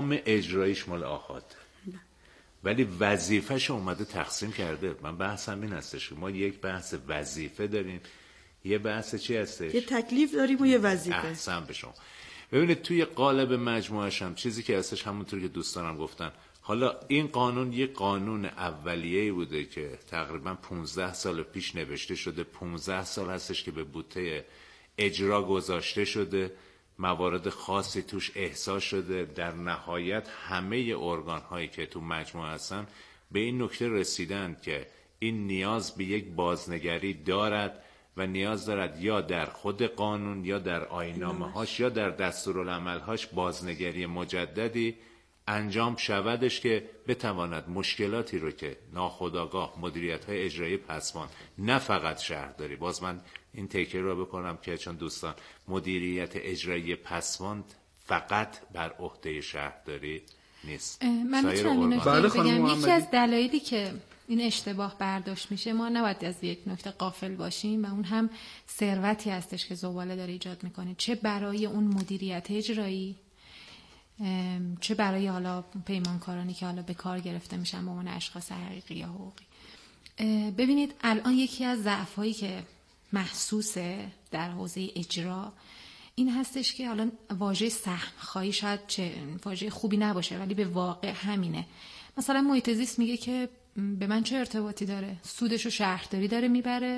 اجرایش مال آحاد، ولی وظیفه‌ش اومده تقسیم کرده. من بحثم این هستش که ما یک بحث وظیفه داریم، یه بحث چی هستش؟ یه تکلیف داریم و یه وظیفه. احسن به شما. ببینید توی قالب مجموعه‌ش هم چیزی که هستش همونطور که دوستانم گفتن، حالا این قانون یه قانون اولیه‌ای بوده که تقریبا 15 سال پیش نوشته شده، 15 سال هستش که به بوته اجرا گذاشته شده، موارد خاصی توش احساس شده. در نهایت همه ارگان هایی که تو مجموعه هستن به این نکته رسیدن که این نیاز به یک بازنگری دارد و نیاز دارد یا در خود قانون یا در آیین‌نامه هاش یا در دستورالعمل هاش بازنگری مجددی انجام شودش که بتواند مشکلاتی رو که ناخودآگاه مدیریت های اجرایی پسماند، نه فقط شهرداری، باز من این تکرار رو بکنم که چون دوستان مدیریت اجرایی پسماند فقط بر عهده شهرداری نیست. من میتونم این نکته بگم، یکی از دلایلی که این اشتباه برداشت میشه، ما نباید از یک نکته غافل باشیم و اون هم ثروتی هستش که زباله داره ایجاد میکنه، چه برای اون مدیریت اجرایی، چه برای حالا پیمانکارانی که حالا به کار گرفته میشن به عنوان اشخاص حقیقی یا حقوقی. ببینید الان یکی از ضعف‌هایی که محسوسه در حوزه اجرا این هستش که حالا واژه سهم خواهی شاید چه واژه خوبی نباشه ولی به واقع همینه. مثلا محیط زیست میگه که به من چه ارتباطی داره؟ سودشو شهرداری داره میبره،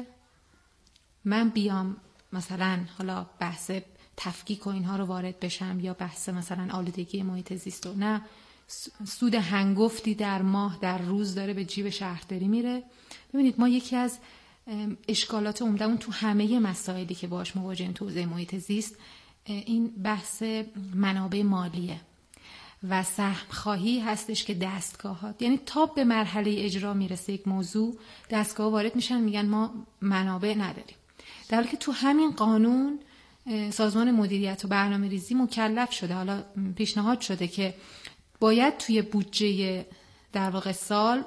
من بیام مثلا حالا بحث تفکیک و اینها رو وارد بشم یا بحث مثلا آلودگی محیط زیست و نه، سود هنگفتی در ماه در روز داره به جیب شهرداری میره. ببینید ما یکی از اشکالات عمده‌مون تو همه مسائلی که باهاش مواجهیم تو حوزه محیط زیست این بحث منابع مالیه و سهم خواهی هستش که دستگاهات، یعنی تا به مرحله اجرا میرسه یک موضوع، دستگاه وارد میشن میگن ما منابع نداریم، در حالی که تو همین قانون سازمان مدیریت و برنامه‌ریزی مکلف شده، حالا پیشنهاد شده که باید توی بودجه در واقع سال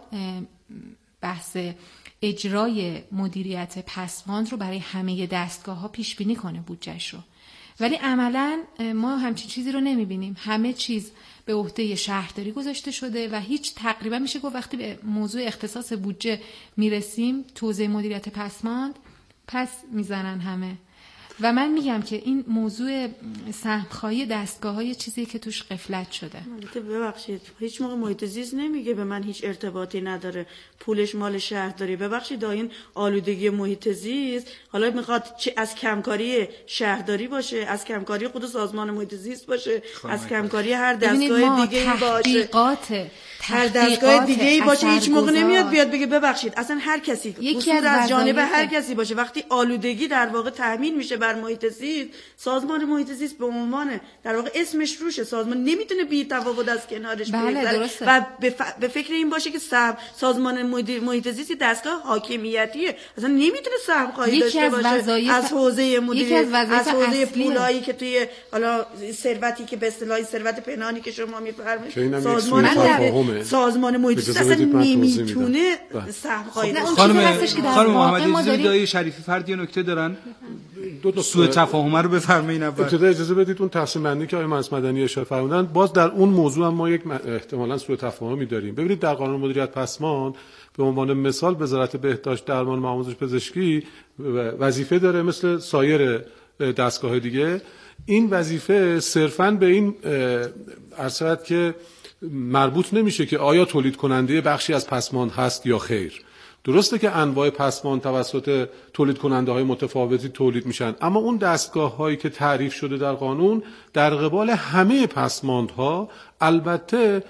بحث اجرای مدیریت پسماند رو برای همه دستگاه‌ها پیش بینی کنه بودجهش رو، ولی عملاً ما همچین چیزی رو نمی‌بینیم. همه چیز به عهده شهرداری گذاشته شده و هیچ تقریبا میشه گفت وقتی به موضوع اختصاص بودجه میرسیم تو حوزه مدیریت پسماند پس میزنن همه. و من میگم که این موضوع سهم‌خواهی دستگاه‌های چیزی که توش غفلت شده. ببخشید هیچ موقع محیط زیست نمیگه به من هیچ ارتباطی نداره، پولش مال شهرداری. ببخشید این آلودگی محیط زیست حالا میخواد چه از کمکاری شهرداری باشه، از کمکاری خود سازمان محیط زیست باشه، از کمکاری هر دستگاه دیگه‌ای باشه، هر دستگاه دیگه‌ای باشه، هیچ موقع نمیاد بیاد بگه ببخشید اصلا هر کسی اصول از جانب هر کسی باشه. وقتی آلودگی در واقع تضمین میشه بر محیط زیست، سازمان محیط زیست به عنوان در واقع اسمش روشه، سازمان نمیتونه بی تفاوت از کنارش بگذره و به فکر این باشه که سازمان محیط زیست دستگاه حاکمیتیه، اصلا نمیتونه سهم خواهی داشته باشه از حوزه مدیریت، از حوزه پولایی که توی حالا ثروتی که به اصطلاح ثروت پنهانی که شما میفرمایید سازمان محیط زیست اصلا نمیتونه سهم خواهی داشته باشه. خانم محمدی زیدایی شریفی فردی نکته دارن، دو سوء تفاهم رو بفرمایید. اول ابتدا اجازه بدید اون تقسیم بندی که آقای مهندس مدنی اشاره فرمودن، باز در اون موضوع هم ما یک احتمالاً سوء تفاهمی داریم. ببینید در قانون مدیریت پسماند به عنوان مثال وزارت بهداشت درمان و آموزش پزشکی وظیفه داره مثل سایر دستگاه دیگه. این وظیفه صرفاً به این عرصه که مربوط نمیشه که آیا تولید کننده بخشی از پسماند هست یا خیر. درسته که انواع پسماند توسط تولید کننده های متفاوتی تولید میشن، اما اون دستگاه هایی که تعریف شده در قانون در قبال همه پسماندها، البته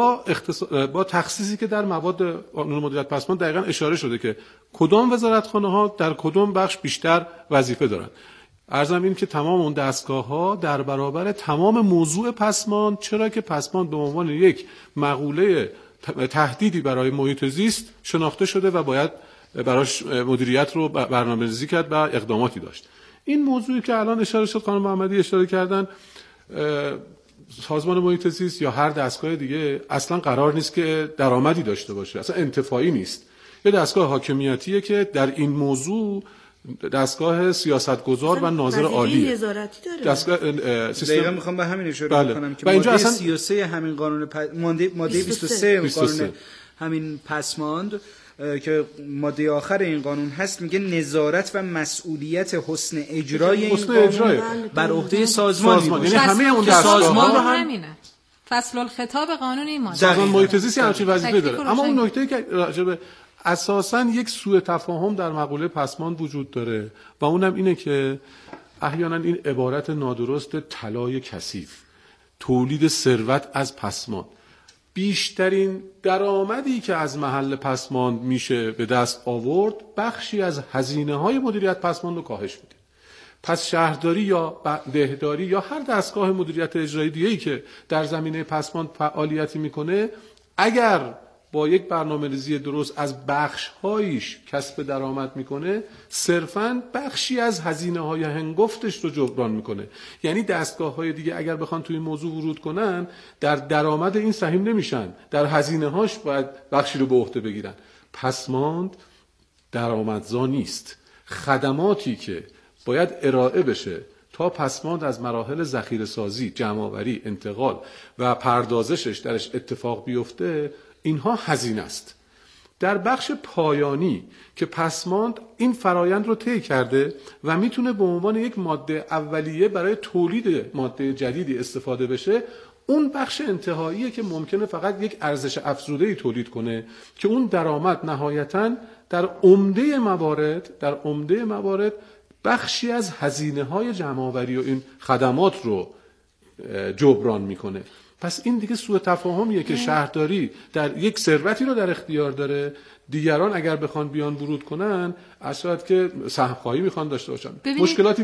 با تخصیصی که در مواد قانون مدیریت پسماند دقیقاً اشاره شده که کدام وزارتخانه ها در کدام بخش بیشتر وظیفه دارن. عرضم این که تمام اون دستگاه ها در برابر تمام موضوع پسماند، چرا که پسماند به عنوان یک مقوله تهدیدی برای محیط زیست شناخته شده و باید براش مدیریت رو برنامه‌ریزی کرد و اقداماتی داشت. این موضوعی که الان اشاره شد، خانم محمدی اشاره کردن، سازمان محیط زیست یا هر دستگاه دیگه اصلا قرار نیست که درآمدی داشته باشه، اصلا انتفاعی نیست. یه دستگاه حاکمیتیه که در این موضوع دستگاه سیاستگزار و ناظر عالی نظارتی داره. دستگاه دقیقاً میخوام به همین اشاره بکنم که ماده 33 همین قانون ماده 23 قانون همین پسماند که ماده آخر این قانون هست میگه نظارت و مسئولیت حسن اجرای این قانون بر عهده سازمان میباشه. یعنی همه اون سازمان رو همینه. فصل الخطاب قانون این ماده. سازمان محیط زیستی همچین وظیفه داره. اما اون نکته‌ای که راجب اساساً یک سوء تفاهم در مقوله پسماند وجود داره و اونم اینه که احیانا این عبارت نادرست طلای کثیف، تولید ثروت از پسماند، بیشترین درآمدی که از محل پسماند میشه به دست آورد بخشی از هزینه‌های مدیریت پسماند رو کاهش میده. پس شهرداری یا دهداری یا هر دستگاه مدیریت اجرایی دیگه‌ای که در زمینه پسماند فعالیتی میکنه اگر با یک برنامه‌ریزی درست از بخش‌هایش کسب درآمد میکنه صرفاً بخشی از هزینه‌های هنگفتش رو جبران میکنه. یعنی دستگاه‌های دیگه اگر بخوان توی این موضوع ورود کنن در درآمد این سهیم نمیشن، در هزینه‌هاش باید بخشی رو به عهده بگیرن. پسماند درآمدزا نیست. خدماتی که باید ارائه بشه تا پسماند از مراحل ذخیره‌سازی، جمع‌آوری، انتقال و پردازشش درش اتفاق بیفته اینها هزینه است. در بخش پایانی که پسماند این فرایند رو طی کرده و میتونه به عنوان یک ماده اولیه برای تولید ماده جدیدی استفاده بشه، اون بخش انتهاییه که ممکنه فقط یک ارزش افزوده‌ای تولید کنه که اون درآمد نهایتاً در عمده موارد بخشی از هزینه‌های جمع‌آوری و این خدمات رو جبران میکنه. پس این دیگه سوء تفاهمیه که شهرداری در یک ثروتی رو در اختیار داره، دیگران اگر بخوان بیان ورود کنن اصلا که سهم‌خواهی میخوان داشته باشن. مشکلاتی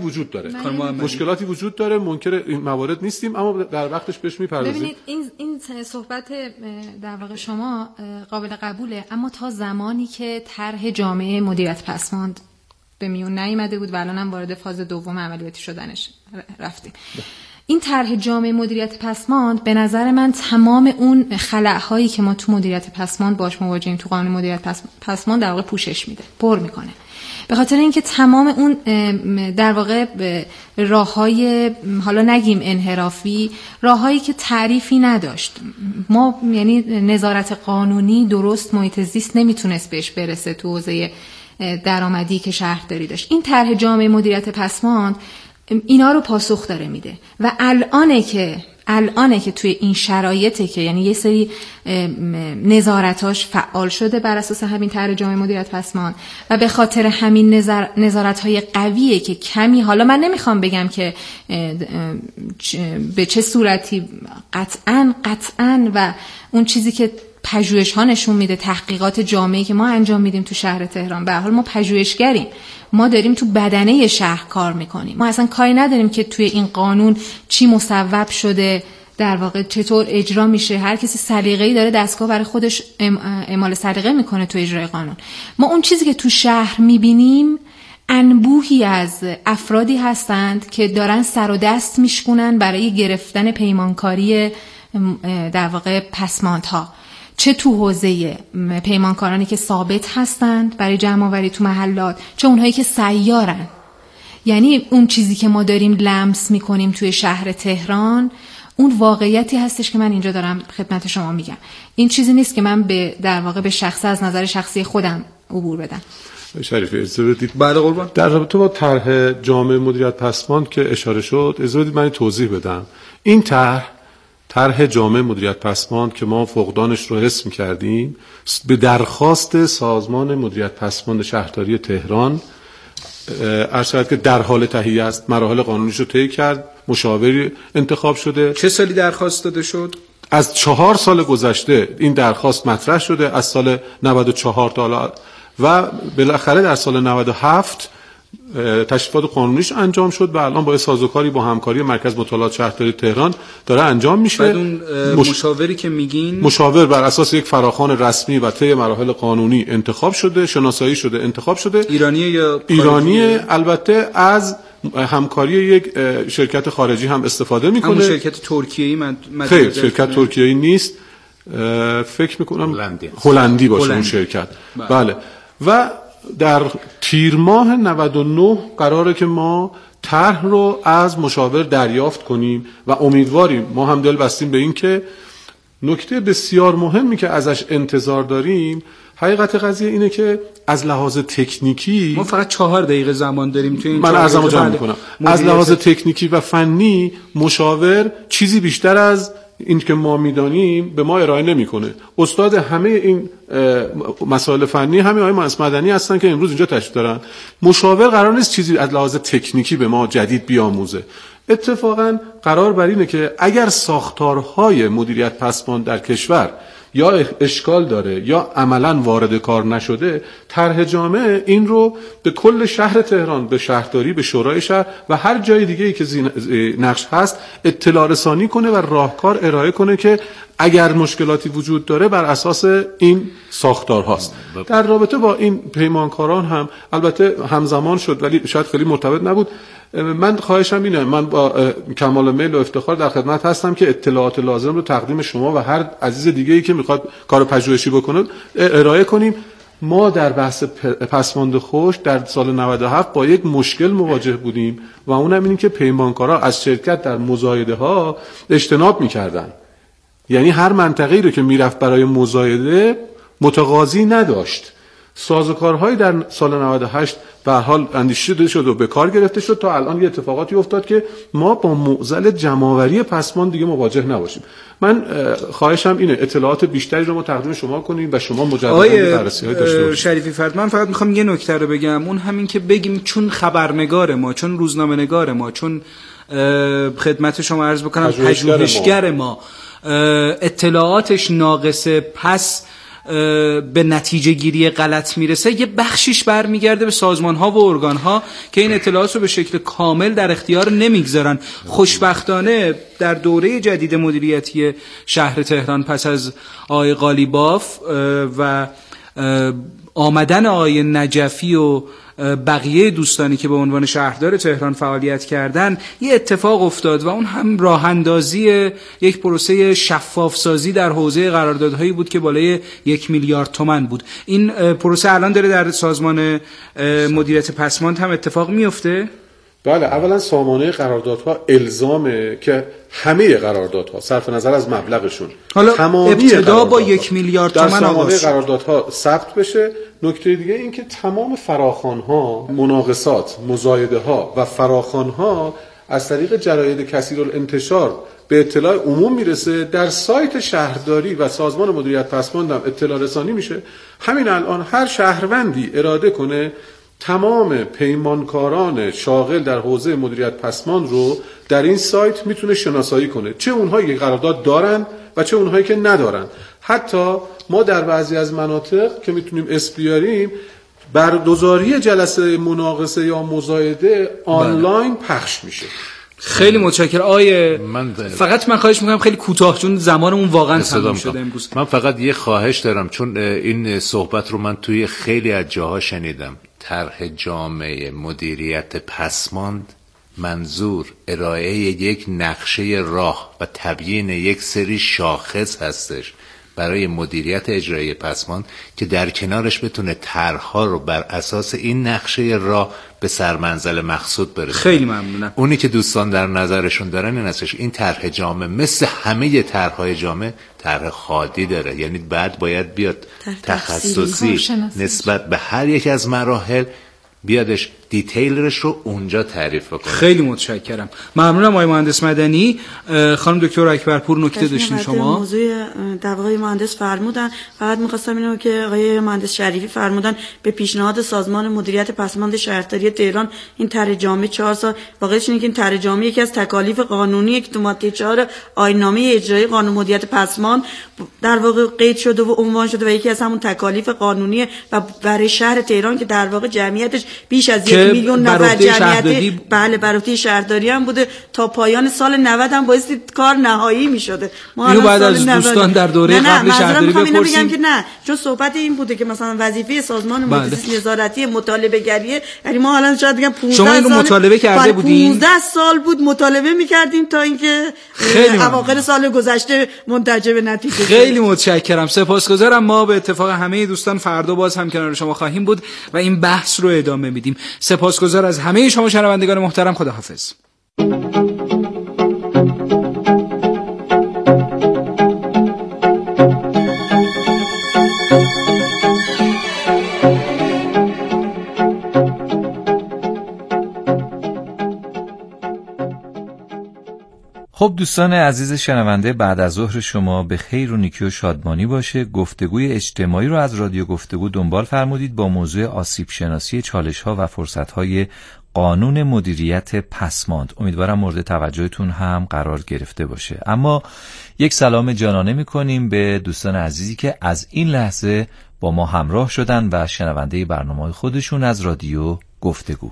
وجود داره، منکر این موارد نیستیم، اما در وقتش بهش میپردازیم. ببینید این صحبت در واقع شما قابل قبوله، اما تا زمانی که طرح جامعه مدیریت پسماند به میون نیامده بود و الان هم وارد فاز دوم عملیاتی شدنش رفتیم. این طرح جامعه مدیریت پسماند به نظر من تمام اون خلأهایی که ما تو مدیریت پسماند باش مواجهیم تو قانون مدیریت پسماند در واقع پوشش میده، پر میکنه. به خاطر اینکه تمام اون در واقع راههای، حالا نگیم انحرافی، راههایی که تعریفی نداشت، ما یعنی نظارت قانونی درست محیط زیست نمیتونست بهش برسه تو حوزه درآمدی که شهرداری داشت. این طرح جامعه مدیریت پسماند اینا رو پاسخ داره میده و الانه که توی این شرایطه که یعنی یه سری نظارتاش فعال شده بر اساس همین طرح جامعه مدیریت پسماند و به خاطر همین نظارت‌های قویه که کمی، حالا من نمیخوام بگم که به چه صورتی قطعاً و اون چیزی که پژوهش ها نشون میده، تحقیقات جامعی که ما انجام میدیم تو شهر تهران، به هر حال ما پژوهشگریم، ما داریم تو بدنه شهر کار میکنیم، ما اصلا کاری نداریم که توی این قانون چی مصوب شده، در واقع چطور اجرا میشه. هر کسی سلیقه‌ای داره دستگاه برای خودش اعمال سلیقه میکنه تو اجرای قانون. ما اون چیزی که تو شهر میبینیم انبوهی از افرادی هستند که دارن سر و دست میشکنن برای گرفتن پیمانکاری در واقع پسماندها، چه تو حوزه پیمانکارانی که ثابت هستند برای جمع‌آوری تو محلات، چه اونهایی که سیارن. یعنی اون چیزی که ما داریم لمس میکنیم توی شهر تهران اون واقعیتی هستش که من اینجا دارم خدمت شما میگم. این چیزی نیست که من در واقع به شخص از نظر شخصی خودم عبور بدم. شریف اجازه بدید بله قربان، در رابطه با طرح جامعه مدیریت پسماند که اشاره شد اجازه بدید من توضیح بدم. این طرح جامعه مدیریت پسماند که ما فقدانش رو حس می‌کردیم به درخواست سازمان مدیریت پسماند شهرداری تهران عرض شد که در حال تهیه است، مراحل قانونیش رو طی کرد، مشاوری انتخاب شده. چه سالی درخواست داده شد؟ از 4 سال گذشته این درخواست مطرح شده، از سال 94 تا حالا و بالاخره در سال 97 تشریفات قانونیش انجام شد و الان با سازوکاری با همکاری مرکز مطالعات شهرداری تهران داره انجام میشه. بعد اون مشاوری که میگین، مشاور بر اساس یک فراخوان رسمی و طی مراحل قانونی انتخاب شده، شناسایی شده، انتخاب شده. ایرانیه یا ایرانیه؟ البته از همکاری یک شرکت خارجی هم استفاده میکنه. همون شرکت ترکیه‌ای خیر، شرکت ترکیه‌ای نیست، فکر میکنم هلندی باشه اون شرکت. بله. و در تیر ماه 99 قراره که ما طرح رو از مشاور دریافت کنیم و امیدواریم، ما هم دل بستیم به این که نکته بسیار مهمی که ازش انتظار داریم، حقیقت قضیه اینه که از لحاظ تکنیکی ما فقط 4 دقیقه زمان داریم تو این من عرضمو جمع میکنم. از لحاظ تکنیکی و فنی مشاور چیزی بیشتر از این که ما میدانیم به ما ارائه نمیکنه. استاد همه این مسائل فنی همین آقای مهندس مدنی هستن که امروز اینجا تشریف دارن. مشاور قرار نیست چیزی از لحاظ تکنیکی به ما جدید بیاموزه. اتفاقا قرار بر اینه که اگر ساختارهای مدیریت پسماند در کشور یا اشکال داره یا عملاً وارد کار نشده، طرح جامع این رو به کل شهر تهران، به شهرداری، به شورای شهر و هر جای دیگه‌ای که نقش هست اطلاع رسانی کنه و راهکار ارائه کنه که اگر مشکلاتی وجود داره بر اساس این ساختار هاست. در رابطه با این پیمانکاران هم البته همزمان شد ولی شاید خیلی مرتبط نبود. من خواهشم اینه، من با کمال میل و افتخار در خدمت هستم که اطلاعات لازم رو تقدیم شما و هر عزیز دیگه‌ای که میخواد کار پژوهشی بکنه ارائه کنیم. ما در بحث پسماند خشک در سال 97 با یک مشکل مواجه بودیم و اونم اینه که پیمانکارا از شرکت در مزایده ها اجتناب میکردن. یعنی هر منطقه‌ای رو که میرفت برای مزایده متقاضی نداشت. سازوکارهایی در سال 98 به هر حال اندیشیده شد و به کار گرفته شد تا الان یه اتفاقاتی افتاد که ما با معضل جمع‌آوری پسماند دیگه مواجه نباشیم. من خواهشم اینه اطلاعات بیشتری رو ما تقدیم شما کنیم و شما مجددا بررسی‌های داشته باشید. شریفی فرد، من فقط میخوام یه نکته رو بگم، اون همین که بگیم چون خبرنگار ما، چون روزنامه‌نگار ما، چون خدمت شما عرض بکنم پژوهشگر ما اطلاعاتش ناقصه، پس به نتیجه گیری غلط میرسه، یه بخشیش برمیگرده به سازمان ها و ارگان ها که این اطلاعات رو به شکل کامل در اختیار نمیگذارن. خوشبختانه در دوره جدید مدیریتی شهر تهران پس از آقای قالیباف و آمدن آقای نجفی و بقیه دوستانی که به عنوان شهردار تهران فعالیت کردن، یه اتفاق افتاد و اون هم راه اندازی یک پروسه شفاف سازی در حوزه قراردادهایی بود که بالای 1 میلیارد تومان بود. این پروسه الان داره در سازمان مدیریت پسماند هم اتفاق میفته؟ بله، اولا سامانه قراردادها الزامه که همه قراردادها صرف نظر از مبلغشون، حالا ابتدا با 1 میلیارد تومان در سامانه قراردادها ثبت بشه. نکته دیگه این که تمام فراخوان‌ها، مناقصات، مزایده‌ها و فراخوان‌ها از طریق جراید کثیرالانتشار به اطلاع عموم میرسه. در سایت شهرداری و سازمان مدیریت پسماند هم اطلاع رسانی میشه. همین الان هر شهروندی اراده کنه تمام پیمانکاران شاغل در حوزه مدیریت پسماند رو در این سایت میتونه شناسایی کنه، چه اونهایی که قرارداد دارن و چه اونهایی که ندارن. حتی ما در بعضی از مناطق که میتونیم اسم بیاریم، برگزاری جلسه مناقصه یا مزایده آنلاین پخش میشه. خیلی متشکرم. فقط من خواهش میکنم خیلی کوتاه، چون زمانمون واقعا تمام شده امروز. من فقط یه خواهش دارم، چون این صحبت رو من توی خیلی از جاها شنیدم. طرح جامع مدیریت پسماند منظور ارائه یک نقشه راه و تبیین یک سری شاخص هستش برای مدیریت اجرایی پسماند که در کنارش بتونه طرح‌ها رو بر اساس این نقشه راه به سرمنزل مقصود برسونه. خیلی ممنونم. اونی که دوستان در نظرشون دارن این هستش این طرح جامع مثل همه طرح‌های جامع طرح خادی داره، یعنی بعد باید بیاد تخصصی نسبت به هر یک از مراحل بیادش دیتیلش رو اونجا تعریف کنه. خیلی متشکرم. ممنونم آقای مهندس مدنی. خانم دکتر اکبرپور نکته داشتین شما؟ موضوع در واقع مهندس فرمودن، فقط می‌خواستم اینو که آقای مهندس شریفی فرمودن به پیشنهاد سازمان مدیریت پسماند شهرداری تهران این طرح جامع 4 سال، واقعش اینه که این طرح جامع یکی از تکالیف قانونی که تو ماده 4 آیین‌نامه اجرایی قانون مدیریت پسماند در واقع قید شده و عنوان شده و یکی از همون تکالیف قانونی و برای شهر تهران که در واقع جمعیتش بیش از 1 میلیون نفر جمعیتی، بله برافتی شهرداری هم بوده، تا پایان سال 90 هم بایستی کار نهایی میشده. ما اینو بعد از دوستان در دوره قبل شهرداری بپرسیم که نه، چون صحبت این بوده که مثلا وظیفه سازمان محیط زیست نظارتی مطالبه گریه، یعنی ما حالا شاید بگم 15 سال مطالبه کرده بودین، 15 سال بود مطالبه میکردیم تا اینکه اواخر سال گذشته منتهی به نتیجه. خیلی متشکرم، سپاسگزارم. ما به اتفاق همه دوستان فردا باز هم کنار شما خواهیم بود و این بحث رو ادامه میدیم. سپاسگزار از همه شما شنوندگان محترم. خداحافظ. خب دوستان عزیز شنونده، بعد از ظهر شما به خیر و نیکی و شادمانی باشه. گفتگوی اجتماعی رو از رادیو گفتگو دنبال فرمودید با موضوع آسیب شناسی چالش‌ها و فرصت‌های قانون مدیریت پسماند. امیدوارم مورد توجهتون هم قرار گرفته باشه. اما یک سلام جانانه می‌کنیم به دوستان عزیزی که از این لحظه با ما همراه شدن و شنونده برنامه‌های خودشون از رادیو گفتگو.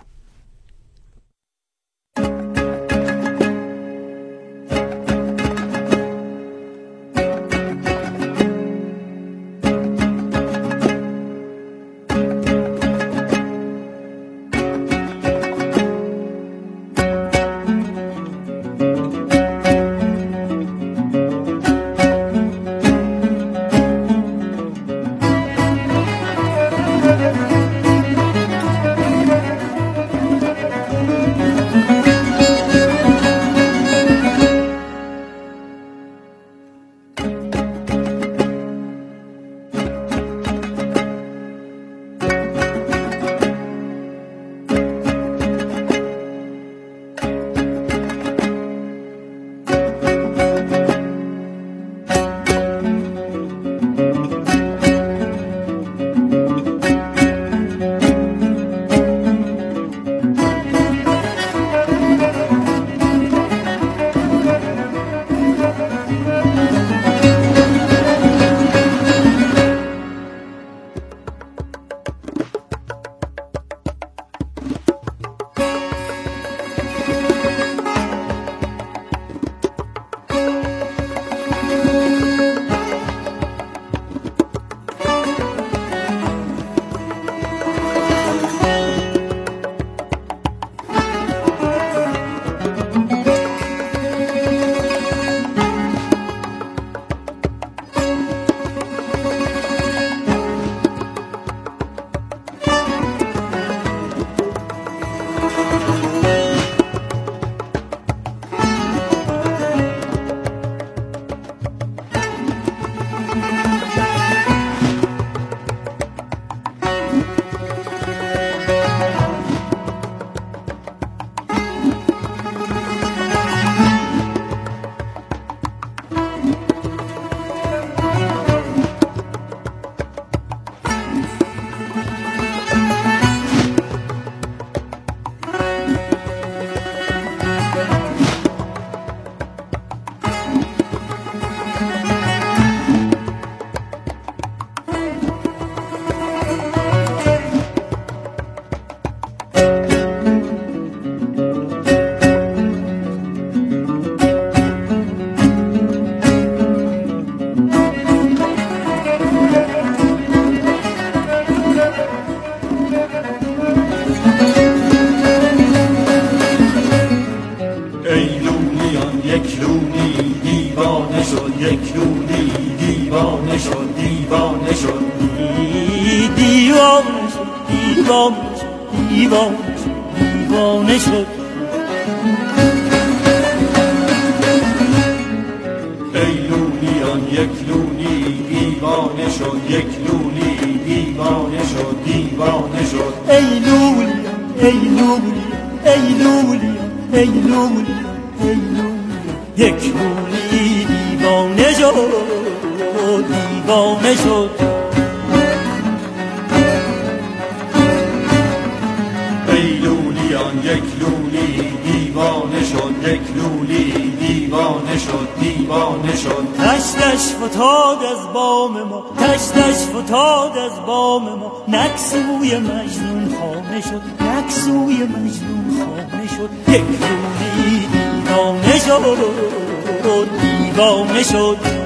دیوانه شد. ای لونیان یک لونی دیوانه شد، یک لونی دیوانه شد، دیوانه شد. ای لونیان ای لونیان ای لونیان ای لونیان ای لونیان یک لونی دیوانه شد، دیوانه شد. یک لولی دیوانه شد، یک لولی دیوانه دیوانه شد دیوانه شد. تشتش فتاد از بام ما، تشتش فتاد از بام ما، نکسوی مجنون خانه شد، نکسوی مجنون خانه شد. یک روزی دیوانه شد دیوانه شد.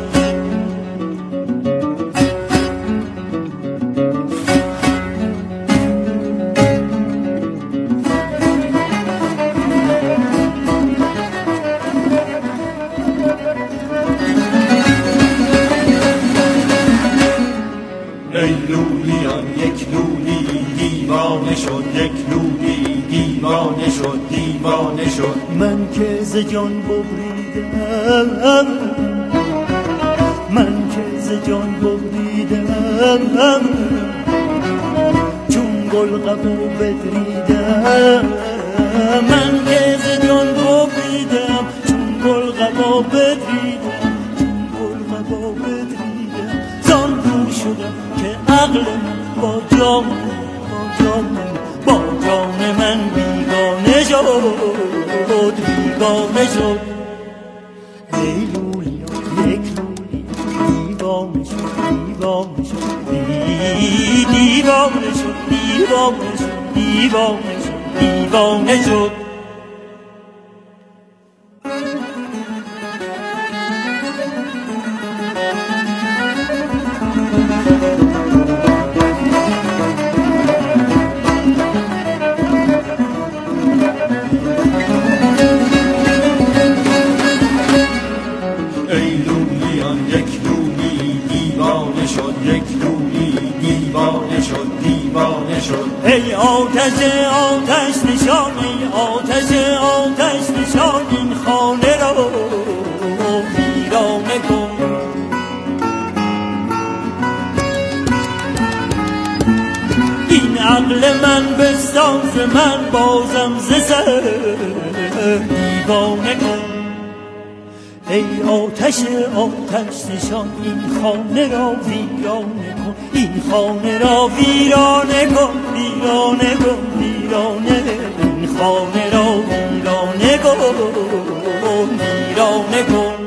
دیوانه شد دیوانه شد. من که ز جان ببریدم، من که ز جان ببریدم، چون گل قبا بدریدم. من که ز جان ببریدم، چون گل قبا بدریدم، چون گل قبا بدریدم. زان رو شدم که عقل من با جان با جان من بیگانه شد بیگانه شد. لیلولی یک لولی دیوانه شد دیوانه شد دیوانه شد دیوانه شد دیوانه شد دیوانه شد. ای آتش آتش نشان، ای آتش آتش نشان، این خانه را ویرانه کن. این عقل من بستان ز من، بازم ز سر دیوانه کن. ای آتش آتش نشان، این خانه را ویرانه کن، این خانه را ویرانه کن، ویرانه کن، ویرانه. این خانه را ویرانه کن، ویرانه کن.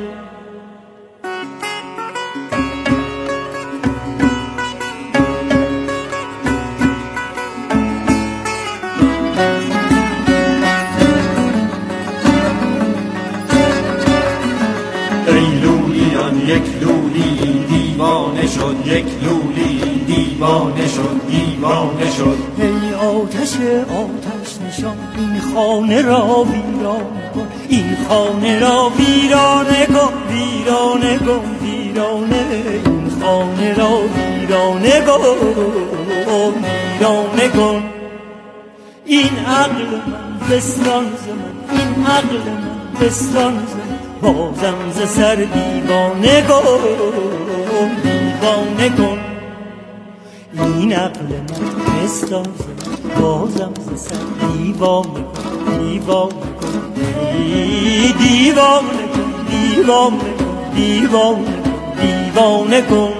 یک لولی دیوانه شد، یک لولی دیوانه شد دیوانه شد. ای آتش آتش نشان، این خانه را ویرانه کن، این خانه را ویرانه کن، ویرانه کن، ویرانه. این خانه را ویرانه کن، ویرانه کن. این عقل من بستان ز من، این عقل من بستان ز من، بازم ز سر دیوانه کن، دیوانه کن. این عقل من بستان ز من، بازم ز سر دیوانه کن، دیوانه کن. دیوانه کن، دیوانه کن، دیوانه کن، دیوانه کن.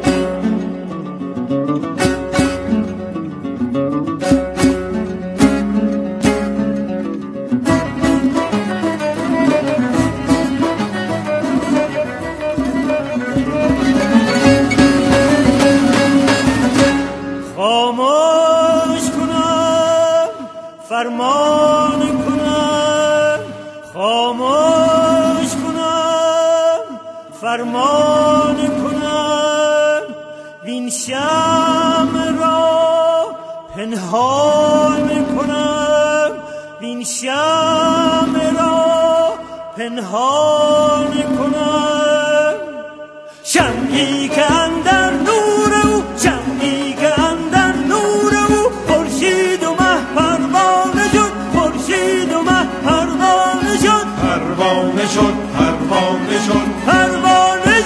فرمان کنم خاموش کنم، فرمان کنم وین شمع را پنهان کنم، وین شمع را پنهان کنم. شمعی که اندر نور او، شمعی که اندر نور او، خورشید و مه پروانه شد، خورشید و مه پروانه شد، پروانه شد، پروانه شد، پروانه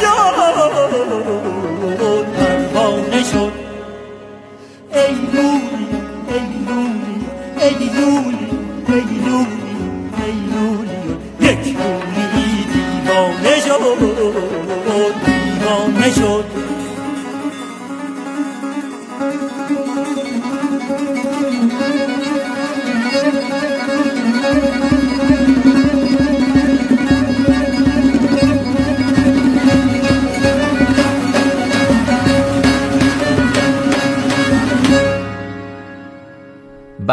شد، پروانه شد. ای لولی ای لولی ای لولی ای لولی ای لولی، یک لولی دیوانه شد، دیوانه شد.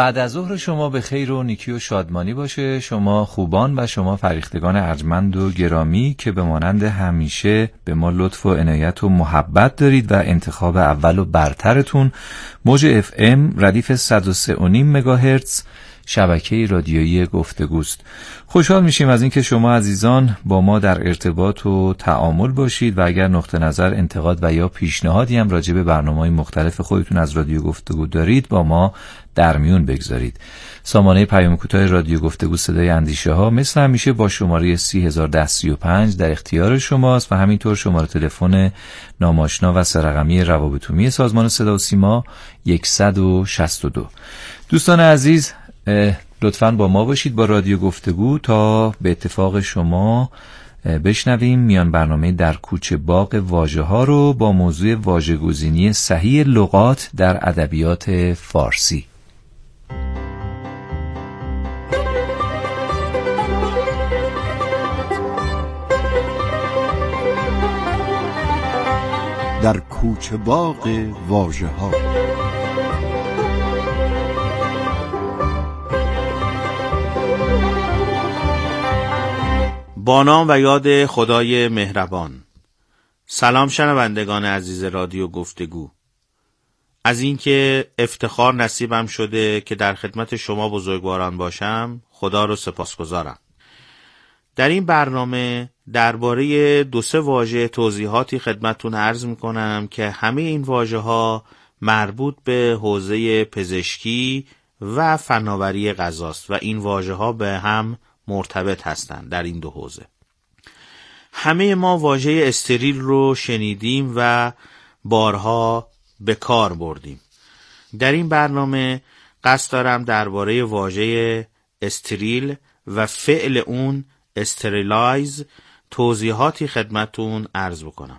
بعد از ظهر شما به خیر و نیکی و شادمانی باشه، شما خوبان و شما فرهیختگان ارجمند و گرامی که به مانند همیشه به ما لطف و عنایت و محبت دارید و انتخاب اول و برترتون موج FM ردیف 103.5 مگاهرتز شبکه رادیویی گفتگوست. خوشحال میشیم از اینکه شما عزیزان با ما در ارتباط و تعامل باشید و اگر نقطه نظر، انتقاد و یا پیشنهادی هم راجع به برنامه‌های مختلف خودتون از رادیو گفتگو دارید با ما در میون بگذارید. سامانه پیام کوتاه رادیو گفتگو صدای اندیشه ها مثل همیشه با شماره 30135 در اختیار شماست و همینطور شماره تلفن ناماشنا و سه‌رقمی روابط عمومی سازمان صدا و سیما 162. دوستان عزیز لطفاً با ما باشید با رادیو گفتگو تا به اتفاق شما بشنویم میان برنامه در کوچه باغ واژه‌ها رو با موضوع واژه‌گزینی صحیح لغات در ادبیات فارسی. در کوچه باغ واژه‌ها. با نام و یاد خدای مهربان. سلام شنوندگان عزیز رادیو گفتگو. از اینکه افتخار نصیبم شده که در خدمت شما بزرگواران باشم خدا رو سپاسگزارم. در این برنامه درباره 2-3 واژه توضیحاتی خدمتتون عرض میکنم که همه این واژه‌ها مربوط به حوزه پزشکی و فناوری غذاست و این واژه‌ها به هم مرتبط هستند. در این 2 حوزه همه ما واژه استریل رو شنیدیم و بارها به کار بردیم. در این برنامه قصد دارم درباره واژه استریل و فعل اون استریلایز توضیحاتی خدمتون عرض بکنم.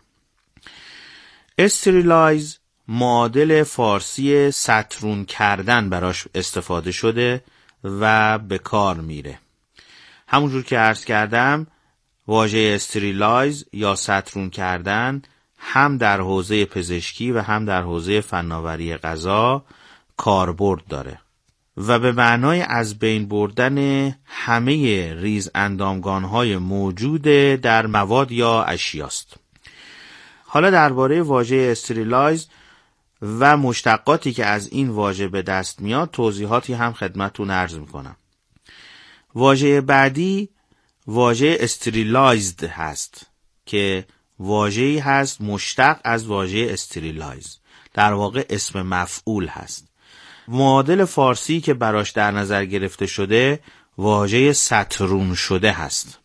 استریلایز معادل فارسی سطرون کردن براش استفاده شده و به کار میره. همونجور که عرض کردم واژه استریلایز یا سطرون کردن هم در حوزه پزشکی و هم در حوزه فناوری غذا کاربرد داره و به معنای از بین بردن همه ریز اندامگان‌های موجود در مواد یا اشیاست. حالا درباره واژه استریلایز و مشتقاتی که از این واژه به دست میاد توضیحاتی هم خدمتتون عرض میکنم. واژه بعدی واژه استریلایزد هست که واژه‌ای هست مشتق از واژه استریلایز، در واقع اسم مفعول هست. معادل فارسی که براش در نظر گرفته شده واژه سطرون شده هست.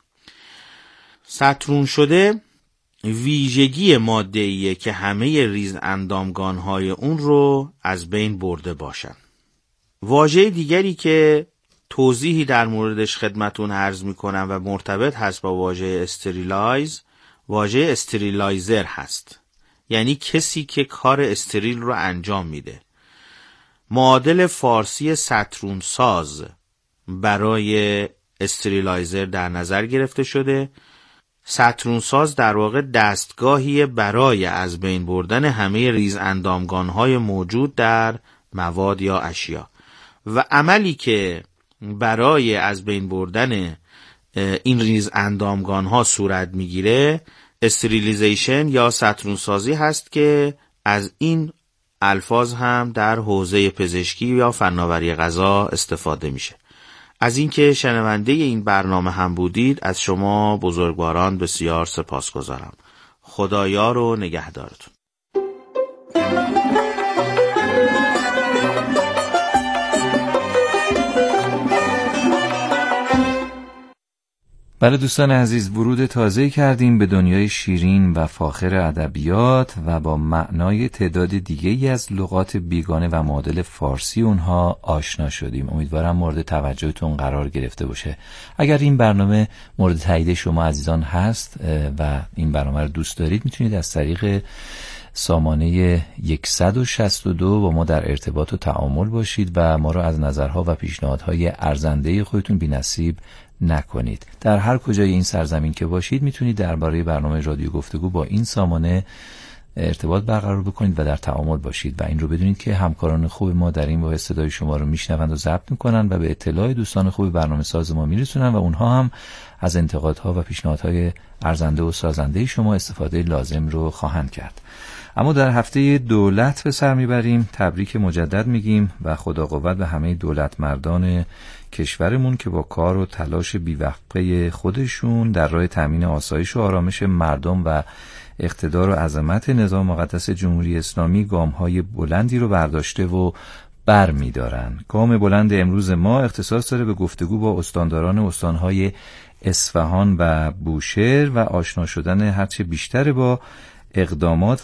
سطرون شده ویژگی ماده‌ایه که همه ریز اندامگان‌های اون رو از بین برده باشن. واژه دیگری که توضیحی در موردش خدمتون عرض میکنم و مرتبط هست با واژه استریلایز، واژه استریلایزر هست، یعنی کسی که کار استریل رو انجام میده. معادل فارسی سطرون ساز برای استریلایزر در نظر گرفته شده. سطرون ساز در واقع دستگاهی برای از بین بردن همه ریز اندامگان‌های موجود در مواد یا اشیا و عملی که برای از بین بردن این ریز اندامگان ها صورت میگیره استریلیزیشن یا سطرون سازی هست که از این الفاظ هم در حوزه پزشکی یا فناوری غذا استفاده میشه. از اینکه شنونده این برنامه هم بودید از شما بزرگواران بسیار سپاسگزارم. خدایار و نگهدارتون. بله دوستان عزیز، ورود تازه‌ای کردیم به دنیای شیرین و فاخر ادبیات و با معنای تعداد دیگه‌ای از لغات بیگانه و معادل فارسی اونها آشنا شدیم. امیدوارم مورد توجهتون قرار گرفته باشه. اگر این برنامه مورد تایید شما عزیزان هست و این برنامه رو دوست دارید میتونید از طریق سامانه 162 با ما در ارتباط و تعامل باشید و ما رو از نظرها و پیشنهادهای ارزنده خودتون بی‌نصیب نکنید. در هر کجای این سرزمین که باشید میتونید درباره برنامه رادیو گفتگو با این سامانه ارتباط برقرار بکنید و در تعامل باشید و این رو بدونید که همکاران خوب ما در این واحد صدای شما رو میشنوند و ضبط میکنن و به اطلاع دوستان خوب برنامه ساز ما میرسونن و اونها هم از انتقادها و پیشنهادهای ارزنده و سازنده شما استفاده لازم رو خواهند کرد. اما در هفته دولت به سر میبریم، تبریک مجدد میگیم و خدا قوت به همه دولت مردان کشورمون که با کار و تلاش بیوقفه خودشون در راه تامین آسایش و آرامش مردم و اقتدار و عظمت نظام مقدس جمهوری اسلامی گام‌های بلندی رو برداشته و بر می‌دارن. گام بلند امروز ما اختصاص داره به گفتگو با استانداران استان‌های اصفهان و بوشهر و آشنا شدن هرچه بیشتر با اقدامات